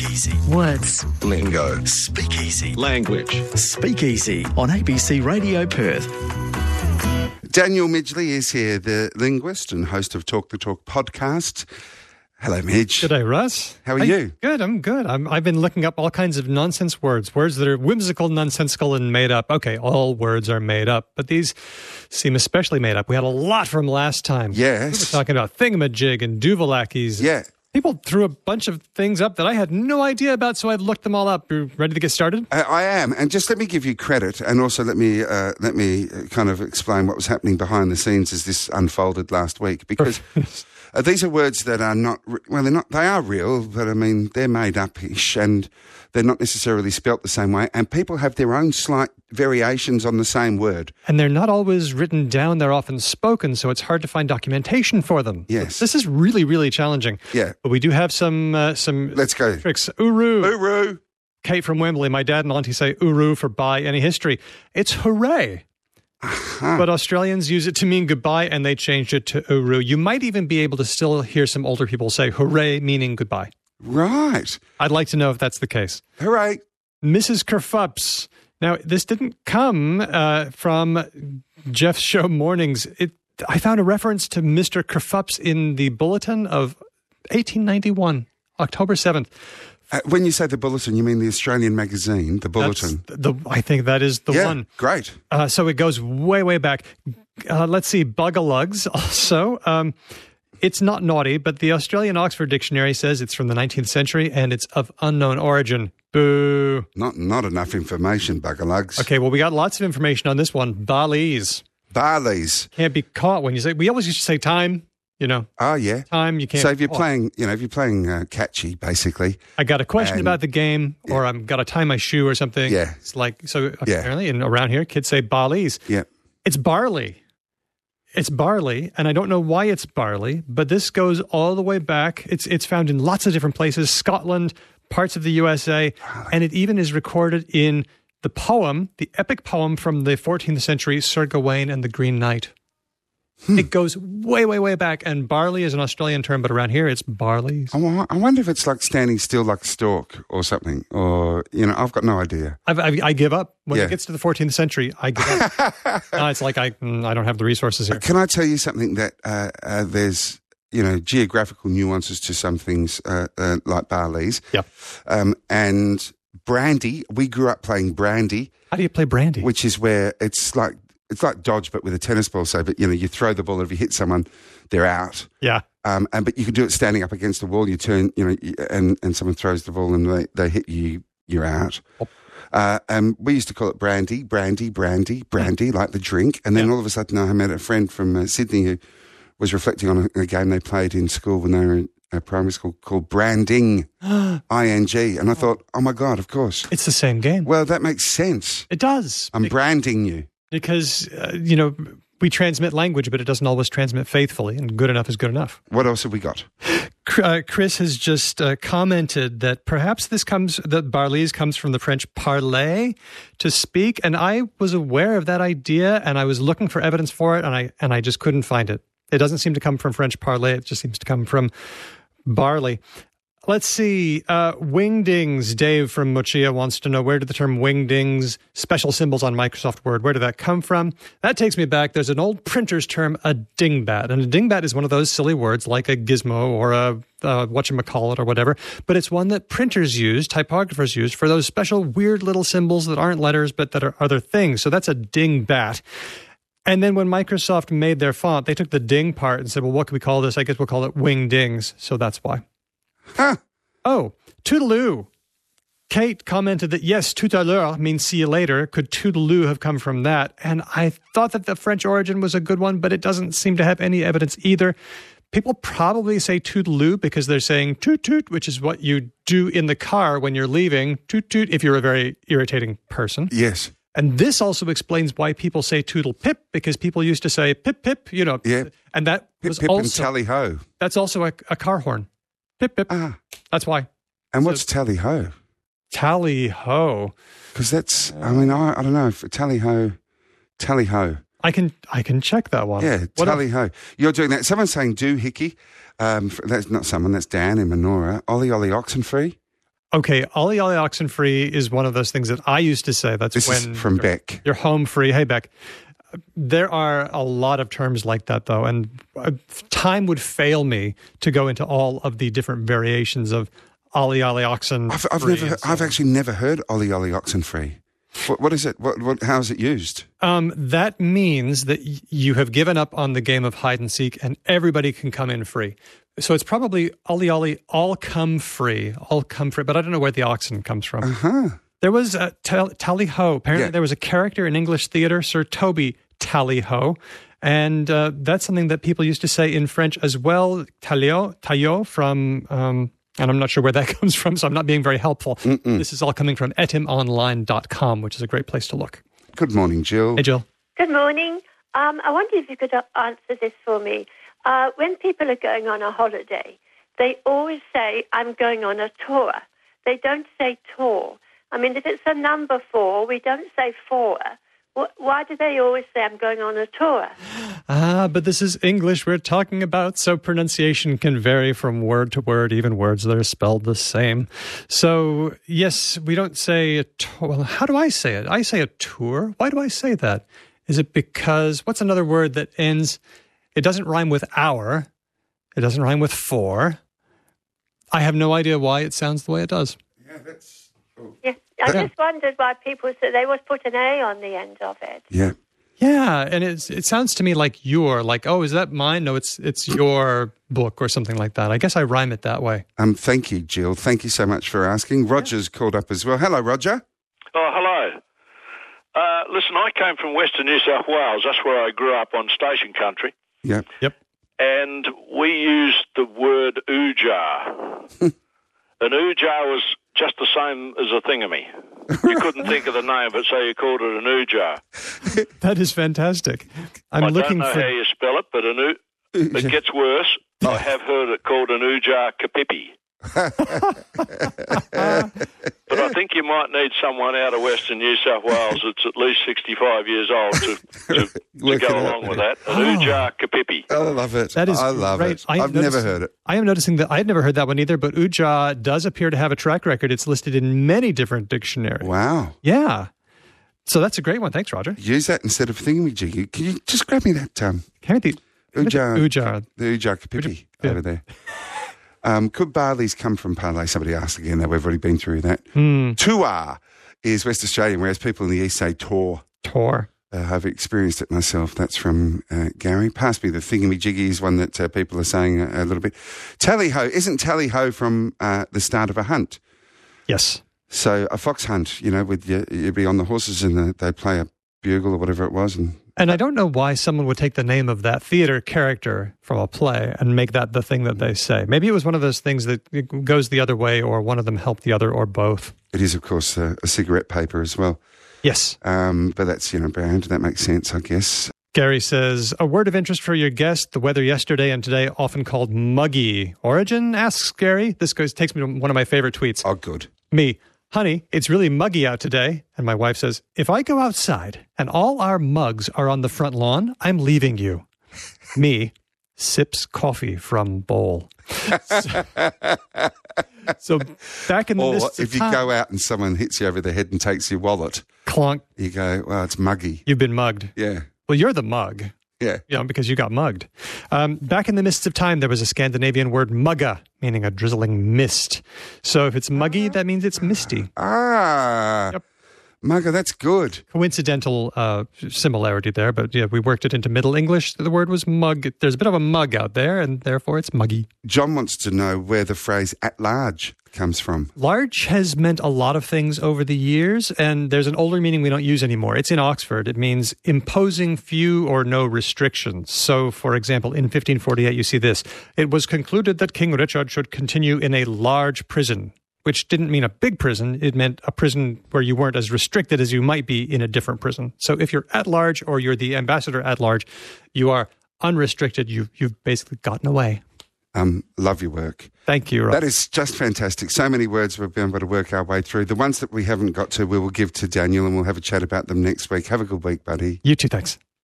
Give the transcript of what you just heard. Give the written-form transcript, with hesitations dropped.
Speakeasy. Words. Lingo. Speakeasy. Language. Speakeasy on ABC Radio Perth. Daniel Midgley is here, the linguist and host of Talk the Talk podcast. Hello, Midge. Good day, Russ. How are you? Good, I'm good. I've been looking up all kinds of nonsense words that are whimsical, nonsensical, and made up. Okay, all words are made up, but these seem especially made up. We had a lot from last time. Yes. We were talking about thingamajig and duvalakis. Yeah. People threw a bunch of things up that I had no idea about, so I've looked them all up. You ready to get started? I am, and just let me give you credit, and also let me kind of explain what was happening behind the scenes as this unfolded last week, because these are words that are not, well, they are real, but I mean, they're made up-ish, and they're not necessarily spelt the same way, and people have their own slight variations on the same word. And they're not always written down, they're often spoken, so it's hard to find documentation for them. Yes. This is really, really challenging. Yeah. But we do have some Let's go. tricks. Uru. Uru. Kate from Wembley, my dad and auntie say uru for by any history. It's hooray. But Australians use it to mean goodbye, and they changed it to uru. You might even be able to still hear some older people say hooray, meaning goodbye. Right. I'd like to know if that's the case. Hooray. Mrs. Kerfups. Now, this didn't come from Jeff's show Mornings. I found a reference to Mr. Kerfups in the Bulletin of 1891, October 7th. When you say the Bulletin, you mean the Australian magazine, the Bulletin? I think that is the one. Great. So it goes way, way back. Let's see, Bugalugs also. It's not naughty, but the Australian Oxford Dictionary says it's from the 19th century and it's of unknown origin. Boo. Not enough information, Bugalugs. Okay, well, we got lots of information on this one. Barleys. Barleys. Can't be caught when you say, we always used to say time, you know. Oh, yeah. Time, you can't. So if you're playing, catchy, basically. I got a question about the game, or I'm got to tie my shoe or something. Yeah. It's like, so apparently, and around here, kids say barleys. Yeah. It's barley. It's barley, and I don't know why it's barley, but this goes all the way back. It's found in lots of different places, Scotland, parts of the USA, and it even is recorded in the epic poem from the 14th century, Sir Gawain and the Green Knight. It goes way, way, way back, and barley is an Australian term, but around here it's barleys. I wonder if it's like standing still like a stork or something, or, I've got no idea. I give up. When it gets to the 14th century, I give up. It's like I don't have the resources here. Can I tell you something that there's, geographical nuances to some things like barleys. Yeah. And brandy, we grew up playing brandy. How do you play brandy? Which is where it's like dodge, but with a tennis ball. So, but you throw the ball, and if you hit someone, they're out. Yeah. But you can do it standing up against the wall. You turn, and someone throws the ball, and they hit you. You're out. Oh. We used to call it brandy, like the drink. And then all of a sudden, I met a friend from Sydney who was reflecting on a game they played in school when they were in primary school called branding, I-N-G. And I thought, oh my God, of course. It's the same game. Well, that makes sense. It does. I'm branding you. Because, we transmit language, but it doesn't always transmit faithfully, and good enough is good enough. What else have we got? Chris has just commented that perhaps that barleys comes from the French parler, to speak, and I was aware of that idea, and I was looking for evidence for it, and I just couldn't find it. It doesn't seem to come from French parler, it just seems to come from barley. Let's see. Wingdings. Dave from Mochia wants to know, where did the term wingdings, special symbols on Microsoft Word, where did that come from? That takes me back. There's an old printer's term, a dingbat. And a dingbat is one of those silly words like a gizmo or a whatchamacallit or whatever. But it's one that printers use, typographers use, for those special weird little symbols that aren't letters but that are other things. So that's a dingbat. And then when Microsoft made their font, they took the ding part and said, well, what can we call this? I guess we'll call it wingdings. So that's why. Huh. Oh, toodaloo. Kate commented that, yes, tout à l'heure means see you later. Could toodaloo have come from that? And I thought that the French origin was a good one, but it doesn't seem to have any evidence either. People probably say toodaloo because they're saying toot toot, which is what you do in the car when you're leaving. Toot toot if you're a very irritating person. Yes. And this also explains why people say toodle pip, because people used to say pip pip, Yeah. And that Pip was pip also and tally ho. That's also a car horn. Pip, pip. That's why. And what's tally ho? Tally ho. Because that's, I don't know. Tally ho. I can check that one. Yeah, tally ho. You're doing that. Someone's saying doohickey. That's not someone, that's Dan in Menora. Ollie Oxenfree. Okay, Ollie Ollie Oxenfree is one of those things that I used to say. That's This when is from Beck. you're home free. Hey, Beck. There are a lot of terms like that, though, and time would fail me to go into all of the different variations of Ollie Ollie Oxen. I've actually never heard Ollie Ollie Oxenfree. What is it? How is it used? That means that you have given up on the game of hide and seek, and everybody can come in free. So it's probably Ollie Ollie, all come free, but I don't know where the oxen comes from. Uh-huh. There was Tally Ho. Apparently, Yeah. there was a character in English theater, Sir Toby Tally Ho, and that's something that people used to say in French as well. Taillot from, and I'm not sure where that comes from, so I'm not being very helpful. This is all coming from etimonline.com, which is a great place to look. Good morning, Jill. Hey, Jill. Good morning. I wonder if you could answer this for me. When people are going on a holiday, they always say, I'm going on a tour. They don't say tour. I mean, if it's a number 4, we don't say 4. Why do they always say, I'm going on a tour? But this is English we're talking about, so pronunciation can vary from word to word, even words that are spelled the same. So, yes, we don't say a tour. Well, how do I say it? I say a tour. Why do I say that? Is it because, what's another word that ends, it doesn't rhyme with hour, it doesn't rhyme with for. I have no idea why it sounds the way it does. Yeah, that's... Oh. Yeah. I just wondered why people said they always put an A on the end of it. Yeah. Yeah, and it sounds to me like oh, is that mine? No, it's your book or something like that. I guess I rhyme it that way. Thank you, Jill. Thank you so much for asking. Roger's called up as well. Hello, Roger. Oh, hello. Listen, I came from Western New South Wales. That's where I grew up on station country. Yeah. Yep. And we used the word oojar. An oojar was just the same as a thingamy. You couldn't think of the name of it, so you called it an oojar. That is fantastic. I don't know how you spell it, but it gets worse. I have heard it called an oojar kapipi. But I think you might need someone out of Western New South Wales that's at least 65 years old to go along with that. An oojar kapipi. I love it. That is I love great. it. I've never heard it. I am noticing that I had never heard that one either, but Uja does appear to have a track record. It's listed in many different dictionaries. Wow. Yeah. So that's a great one. Thanks, Roger. Use that instead of thingamajiggy. Can you just grab me that Ujar. the Ujar kapipi over there? Could barleys come from parlay? Somebody asked again, though. We've already been through that. Tour is West Australian, whereas people in the east say tor. Tor. I've experienced it myself. That's from Gary. Pass me the thingamajiggy is one that people are saying a little bit. Tally-ho. Isn't tally-ho from the start of a hunt? Yes. So a fox hunt, with you'd be on the horses and they'd play a bugle or whatever it was. And I don't know why someone would take the name of that theater character from a play and make that the thing that they say. Maybe it was one of those things that goes the other way, or one of them helped the other, or both. It is, of course, a cigarette paper as well. Yes. But that's, brand. That makes sense, I guess. Gary says, a word of interest for your guest, the weather yesterday and today often called muggy. Origin, asks Gary. This takes me to one of my favorite tweets. Oh, good. Me. Honey, it's really muggy out today. And my wife says, if I go outside and all our mugs are on the front lawn, I'm leaving you. Me, sips coffee from bowl. So back in the midst of if you go out and someone hits you over the head and takes your wallet, clunk, you go, well, it's muggy. You've been mugged. Yeah. Well, you're the mug. Yeah. Because you got mugged. Back in the mists of time, there was a Scandinavian word mugga, meaning a drizzling mist. So if it's muggy, that means it's misty. Yep. Mugger, that's good. Coincidental similarity there, but yeah, we worked it into Middle English. The word was mug. There's a bit of a mug out there, and therefore it's muggy. John wants to know where the phrase at large comes from. Large has meant a lot of things over the years, and there's an older meaning we don't use anymore. It's in Oxford. It means imposing few or no restrictions. So, for example, in 1548, you see this. It was concluded that King Richard should continue in a large prison, which didn't mean a big prison. It meant a prison where you weren't as restricted as you might be in a different prison. So if you're at large or you're the ambassador at large, you are unrestricted. You've basically gotten away. Love your work. Thank you, Rob. That is just fantastic. So many words we've been able to work our way through. The ones that we haven't got to, we will give to Daniel, and we'll have a chat about them next week. Have a good week, buddy. You too, thanks.